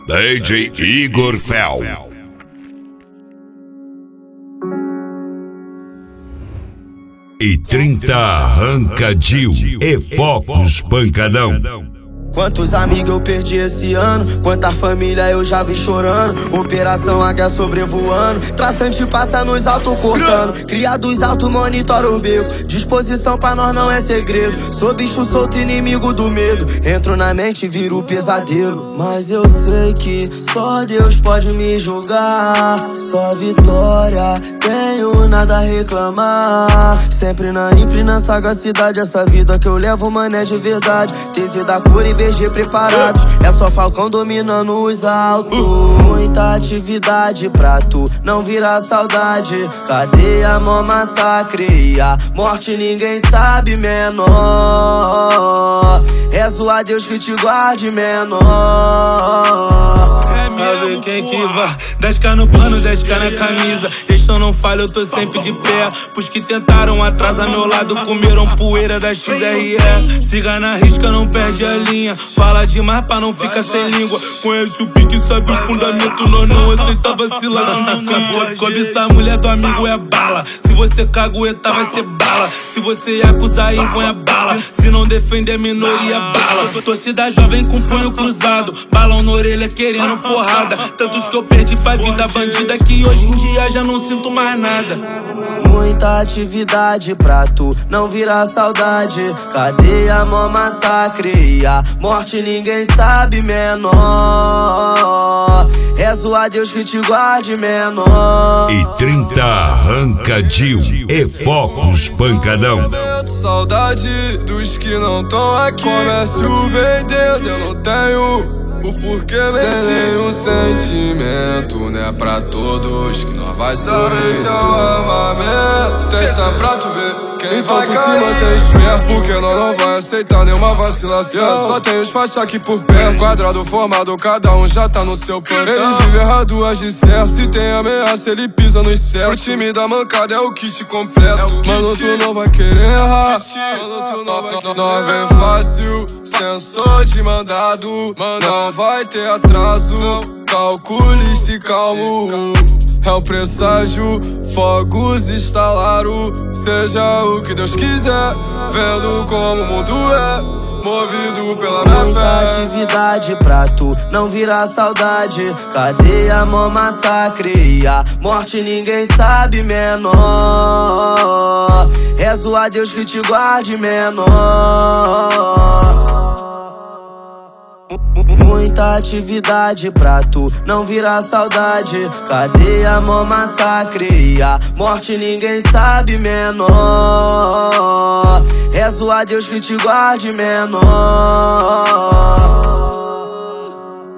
DJ Igor Fel. E 30 arrancadil e focos pancadão. Quantos amigos eu perdi esse ano, quanta família eu já vi chorando. Operação Águia sobrevoando, traçante passa nos altos cortando. Criados alto monitora o beco, disposição pra nós não é segredo. Sou bicho solto, inimigo do medo, entro na mente e viro pesadelo. Mas eu sei que só Deus pode me julgar, só vitória, tenho nada a reclamar. Sempre na infra e na sagacidade, essa vida que eu levo, mano, é de verdade. TZ da cor e BG preparados, é só Falcão dominando os altos. Muita atividade pra tu não virar saudade. Cadeia, mó massacre e a morte ninguém sabe, menor. Rezo a Deus que te guarde, menor. Pra ver quem que vai, 10k no pano, 10k na camisa. Gestão não falha, eu tô sempre de pé. Pros que tentaram atrás a meu lado, comeram poeira da XRE. Siga na risca, não perde a linha. Fala demais pra não ficar sem língua. Conhece o pique, sabe o fundamento. Nós não aceita vacilação de campo. Cobiça a mulher do amigo é bala. Se você cagueta vai ser bala. Se você acusar aí, põe a bala. Se não defender minoria, bala. Torcida jovem com punho cruzado, balão na orelha querendo porrada. Tantos que eu perdi pra vida bandida que hoje em dia já não sinto mais nada. Muita atividade pra tu não virar saudade. Cadeia, mó massacre e a morte ninguém sabe, menor. Rezo a Deus que te guarde, menor. E 30 arrancadil e focos pancadão. Saudade dos que não tão aqui. Comércio vendendo, eu não tenho o porquê sem nenhum sentimento, né? Pra todos que nós vai sorrir. Seu armamento, testa pra tu ver quem então vai cair. Se mantém esperto, porque nós não vai aceitar nenhuma vacilação. Só tem os faixa aqui por perto, quadrado formado, cada um já tá no seu plantão. Ele vive errado, age certo, se tem ameaça ele pisa no céu. O time da mancada é o kit completo, mano, tu não vai querer errar. Mano, tu não vai querer errar. Nós vem fácil, sensor de mandado, não vai ter atraso, calcule-se calmo. É um presságio, fogos instalaram. Seja o que Deus quiser, vendo como o mundo é, movido pela minha muita fé. atividade pra tu não virar saudade. Cadeia, mó massacre e a morte ninguém sabe, menor. Rezo a Deus que te guarde, menor. Muita atividade pra tu não virar saudade. Cadeia, mó massacre e a morte ninguém sabe, menor. Rezo a Deus que te guarde, menor.